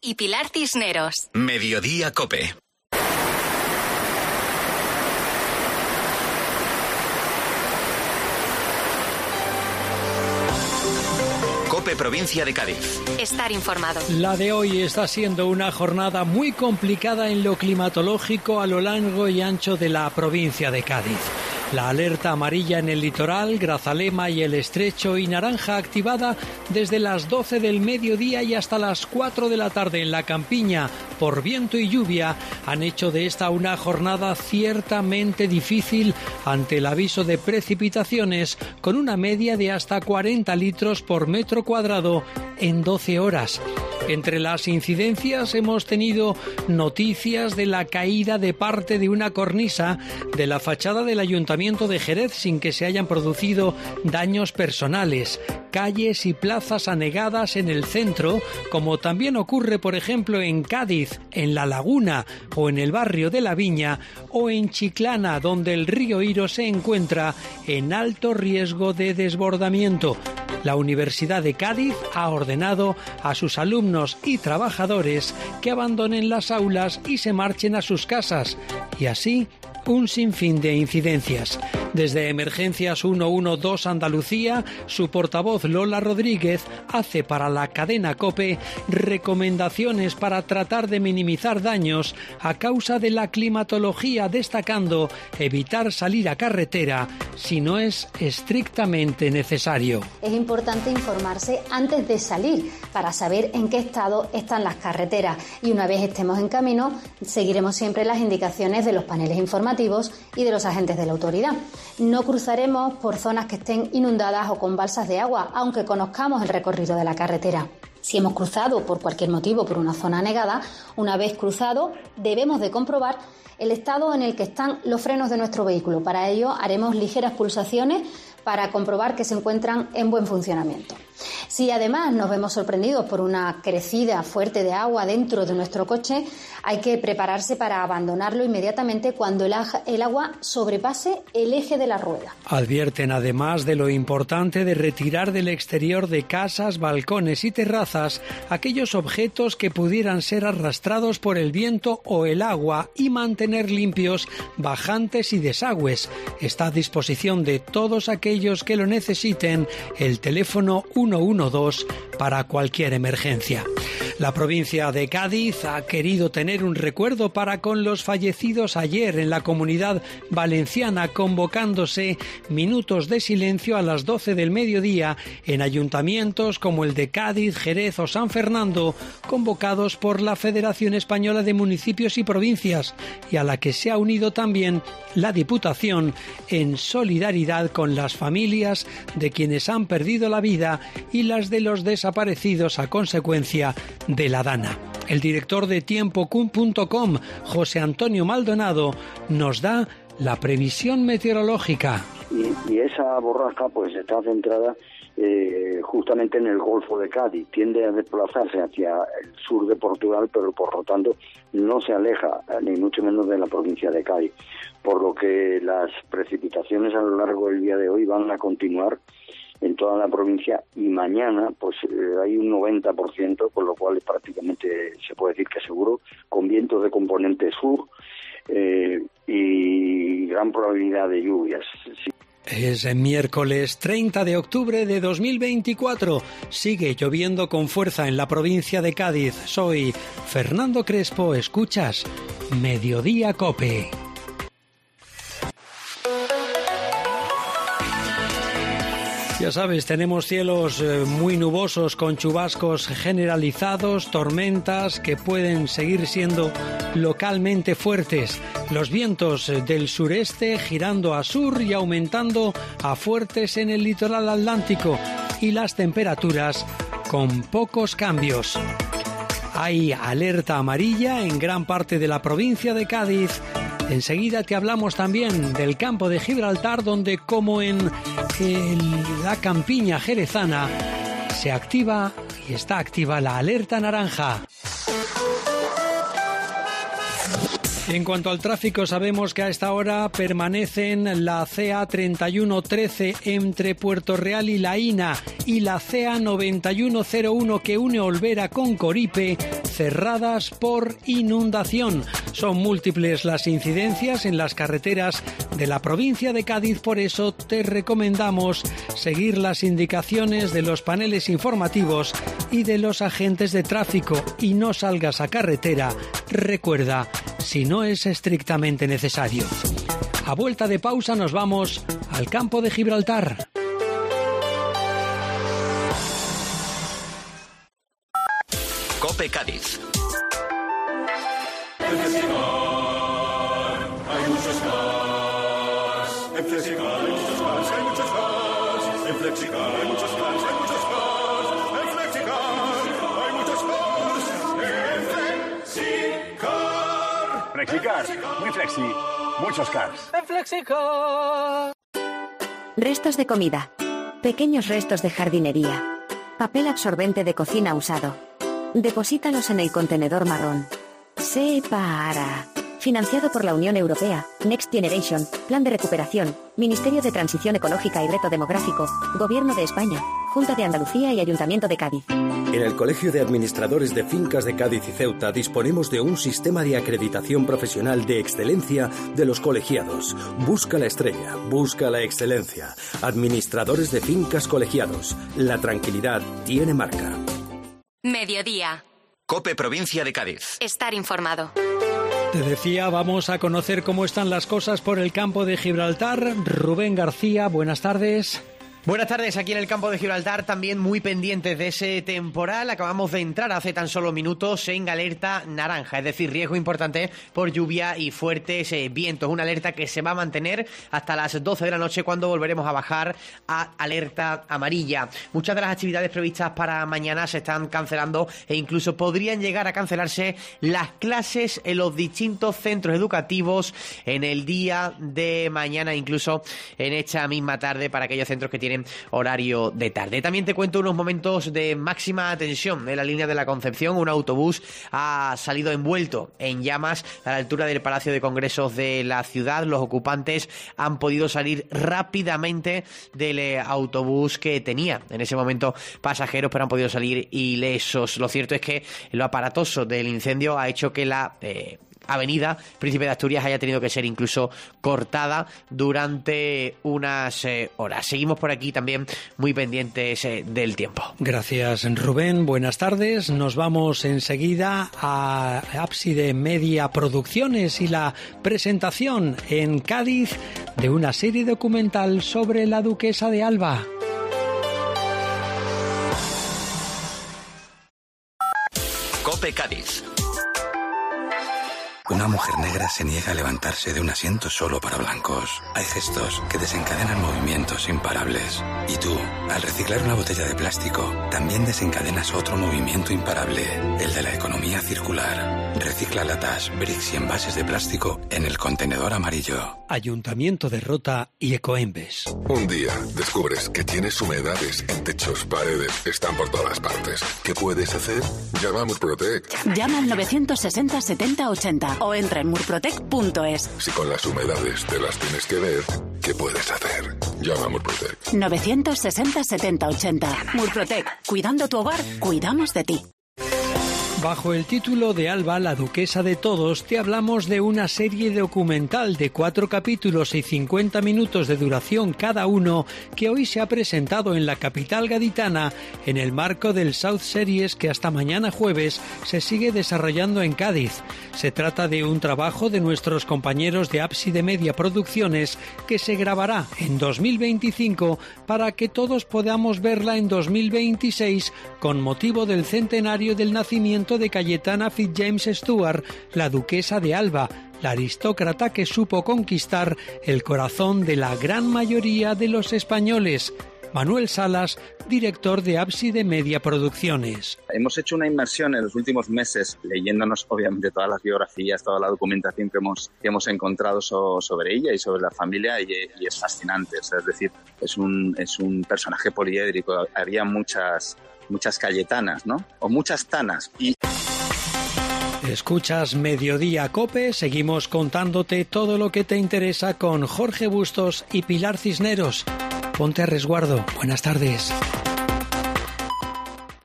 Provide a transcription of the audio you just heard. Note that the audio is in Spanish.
y Pilar Cisneros. Mediodía COPE. COPE Provincia de Cádiz. Estar informado. La de hoy está siendo una jornada muy complicada en lo climatológico a lo largo y ancho de la provincia de Cádiz. La alerta amarilla en el litoral, Grazalema y el Estrecho, y naranja activada desde las 12 del mediodía y hasta las 4 de la tarde en la campiña por viento y lluvia han hecho de esta una jornada ciertamente difícil ante el aviso de precipitaciones con una media de hasta 40 litros por metro cuadrado en 12 horas. Entre las incidencias hemos tenido noticias de la caída de parte de una cornisa de la fachada del Ayuntamiento de Jerez sin que se hayan producido daños personales, calles y plazas anegadas en el centro, como también ocurre por ejemplo en Cádiz, en La Laguna o en el barrio de La Viña, o en Chiclana, donde el río Iro se encuentra en alto riesgo de desbordamiento. La Universidad de Cádiz ha ordenado a sus alumnos y trabajadores que abandonen las aulas y se marchen a sus casas, y así un sinfín de incidencias. Desde Emergencias 112 Andalucía, su portavoz Lola Rodríguez hace para la cadena COPE recomendaciones para tratar de minimizar daños a causa de la climatología, destacando evitar salir a carretera si no es estrictamente necesario. Es importante informarse antes de salir para saber en qué estado están las carreteras, y una vez estemos en camino seguiremos siempre las indicaciones de los paneles informativos y de los agentes de la autoridad. No cruzaremos por zonas que estén inundadas o con balsas de agua, aunque conozcamos el recorrido de la carretera. Si hemos cruzado por cualquier motivo por una zona anegada, una vez cruzado debemos de comprobar el estado en el que están los frenos de nuestro vehículo. Para ello haremos ligeras pulsaciones para comprobar que se encuentran en buen funcionamiento. Si además nos vemos sorprendidos por una crecida fuerte de agua dentro de nuestro coche, hay que prepararse para abandonarlo inmediatamente cuando el agua sobrepase el eje de la rueda. Advierten además de lo importante de retirar del exterior de casas, balcones y terrazas aquellos objetos que pudieran ser arrastrados por el viento o el agua y mantener limpios bajantes y desagües. Está a disposición de todos aquellos que lo necesiten el teléfono 112 para cualquier emergencia. La provincia de Cádiz ha querido tener un recuerdo para con los fallecidos ayer en la Comunidad Valenciana, convocándose minutos de silencio a las 12 del mediodía en ayuntamientos como el de Cádiz, Jerez o San Fernando, convocados por la Federación Española de Municipios y Provincias, y a la que se ha unido también la Diputación en solidaridad con las familias de quienes han perdido la vida y las de los desaparecidos a consecuencia de la dana. El director de tiempo.com, José Antonio Maldonado, nos da la previsión meteorológica. Y esa borrasca pues está centrada justamente en el Golfo de Cádiz. Tiende a desplazarse hacia el sur de Portugal, pero por lo tanto no se aleja ni mucho menos de la provincia de Cádiz, por lo que las precipitaciones a lo largo del día de hoy van a continuar en toda la provincia, y mañana pues hay un 90%, con lo cual prácticamente se puede decir que seguro, con vientos de componente sur y gran probabilidad de lluvias. Sí. Es miércoles 30 de octubre de 2024. Sigue lloviendo con fuerza en la provincia de Cádiz. Soy Fernando Crespo. Escuchas Mediodía COPE. Ya sabes, tenemos cielos muy nubosos con chubascos generalizados, tormentas que pueden seguir siendo localmente fuertes. Los vientos del sureste girando a sur y aumentando a fuertes en el litoral atlántico, y las temperaturas con pocos cambios. Hay alerta amarilla en gran parte de la provincia de Cádiz. Enseguida te hablamos también del campo de Gibraltar, donde, como en la campiña jerezana, se activa y está activa la alerta naranja. En cuanto al tráfico, sabemos que a esta hora permanecen la CA 3113 entre Puerto Real y La Ina y la CA 9101 que une Olvera con Coripe, cerradas por inundación. Son múltiples las incidencias en las carreteras de la provincia de Cádiz, por eso te recomendamos seguir las indicaciones de los paneles informativos y de los agentes de tráfico y no salgas a carretera. Recuerda, si no es estrictamente necesario. A vuelta de pausa nos vamos al campo de Gibraltar. COPE Cádiz. En Flexicar hay muchos cars. En Flexicar hay muchos cars, hay muchos cars. En Flexicar hay muchos cars, hay muchos cars. En Flexicar hay muchos cars. En Flexicar. Flexicar, muy flexi, muchos cars. En Flexicar. Restos de comida. Pequeños restos de jardinería. Papel absorbente de cocina usado. Deposítalos en el contenedor marrón. Separa. Financiado por la Unión Europea, Next Generation, Plan de Recuperación, Ministerio de Transición Ecológica y Reto Demográfico, Gobierno de España, Junta de Andalucía y Ayuntamiento de Cádiz. En el Colegio de Administradores de Fincas de Cádiz y Ceuta disponemos de un sistema de acreditación profesional de excelencia de los colegiados. Busca la estrella, busca la excelencia. Administradores de Fincas Colegiados. La tranquilidad tiene marca. Mediodía. COPE Provincia de Cádiz. Estar informado. Te decía, vamos a conocer cómo están las cosas por el campo de Gibraltar. Rubén García, buenas tardes. Buenas tardes, aquí en el campo de Gibraltar, también muy pendientes de ese temporal. Acabamos de entrar hace tan solo minutos en alerta naranja, es decir, riesgo importante por lluvia y fuertes vientos. Una alerta que se va a mantener hasta las 12 de la noche, cuando volveremos a bajar a alerta amarilla. Muchas de las actividades previstas para mañana se están cancelando e incluso podrían llegar a cancelarse las clases en los distintos centros educativos en el día de mañana, incluso en esta misma tarde para aquellos centros que tienen horario de tarde. También te cuento unos momentos de máxima tensión en la línea de la Concepción. Un autobús ha salido envuelto en llamas a la altura del Palacio de Congresos de la ciudad. Los ocupantes han podido salir rápidamente del autobús que tenía en ese momento pasajeros, pero han podido salir ilesos. Lo cierto es que lo aparatoso del incendio ha hecho que la avenida Príncipe de Asturias haya tenido que ser incluso cortada durante unas horas. Seguimos por aquí también muy pendientes del tiempo. Gracias, Rubén. Buenas tardes. Nos vamos enseguida a Ábside Media Producciones y la presentación en Cádiz de una serie documental sobre la duquesa de Alba. COPE Cádiz. Una mujer negra se niega a levantarse de un asiento solo para blancos. Hay gestos que desencadenan movimientos imparables. Y tú, al reciclar una botella de plástico, también desencadenas otro movimiento imparable, el de la economía circular. Recicla latas, bricks y envases de plástico en el contenedor amarillo. Ayuntamiento de Rota y Ecoembes. Un día descubres que tienes humedades en techos, paredes, están por todas partes. ¿Qué puedes hacer? Llama a Murprotec. Llama al 960 70 80 o entra en murprotec.es. Si con las humedades te las tienes que ver, ¿qué puedes hacer? Llama a Murprotec. 960 70 80. Murprotec. Cuidando tu hogar, cuidamos de ti. Bajo el título de Alba, la duquesa de todos, te hablamos de una serie documental de 4 capítulos y 50 minutos de duración cada uno, que hoy se ha presentado en la capital gaditana en el marco del South Series, que hasta mañana jueves se sigue desarrollando en Cádiz. Se trata de un trabajo de nuestros compañeros de Ábside Media Producciones, que se grabará en 2025 para que todos podamos verla en 2026 con motivo del centenario del nacimiento de Cayetana Fitzjames Stuart, la duquesa de Alba, la aristócrata que supo conquistar el corazón de la gran mayoría de los españoles. Manuel Salas, director de Ábside Media Producciones. Hemos hecho una inmersión en los últimos meses leyéndonos obviamente todas las biografías, toda la documentación que hemos encontrado sobre ella y sobre la familia, y es fascinante. O sea, es decir, es un personaje poliédrico. Había muchas Cayetanas, ¿no? O muchas Tanas. Escuchas Mediodía Cope, seguimos contándote todo lo que te interesa con Jorge Bustos y Pilar Cisneros. Ponte a resguardo. Buenas tardes.